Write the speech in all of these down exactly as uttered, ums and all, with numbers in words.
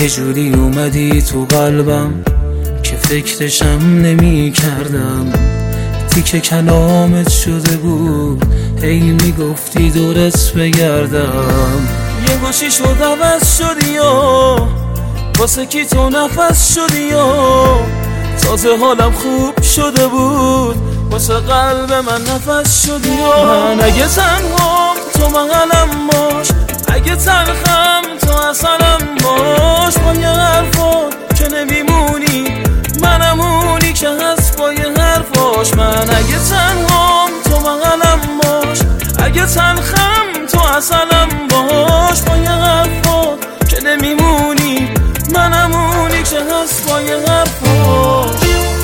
یه جوری اومدی تو قلبم که فکرشم نمی کردم. تیکه کلامت شده بود هی میگفتی دورت بگردم. یه گوشی شد عوض شدی و واسه کی تو نفس شدی و تازه حالم خوب شده بود واسه قلب من نفس شدی و من اگه تنهام تو بغلم باش، اگه تلخم تو اصلم باش. با یه حرفات که نمیمونی منم اونی که هست با یه حرفاش. من اگه تنهام تو بغلم باش، اگه تلخم تو اصلم باش. با یه حرفات که نمیمونی منم اونی که هست با یه حرفاش.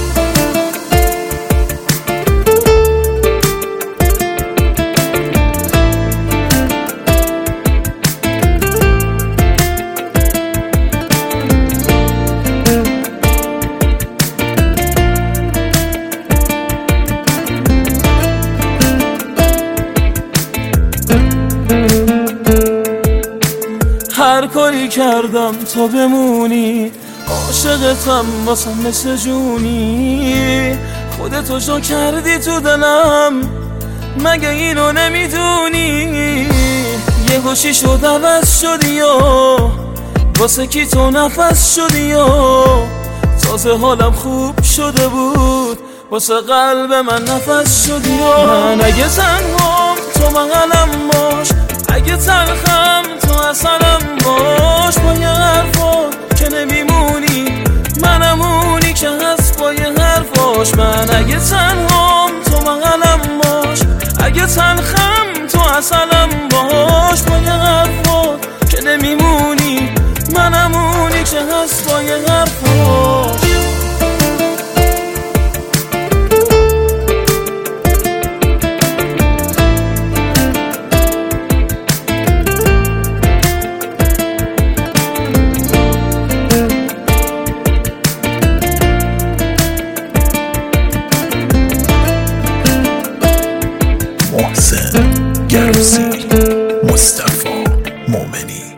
هر کاری کردم تو بمونی، عاشقتم واسم مثل جونی. خودتو شو کردی تو دلم مگه اینو نمیدونی؟ یه گوشی شد عوض شدی و واسه کی تو نفس شدی و تازه حالم خوب شده بود واسه قلب من نفس شدی و من اگه تنهام تو بغلم باش، اگه تلخم تو اصلم باش. با یه حرفات که نمیمونی منم اونی که هست با یه حرفاش. من اگه تنهام تو بغلم باش، اگه تلخم تو اصلم باش. با یه حرفات که نمیمونی منم اونی که هست با یه حرفاش. محسن گروسی، مصطفی مومنی.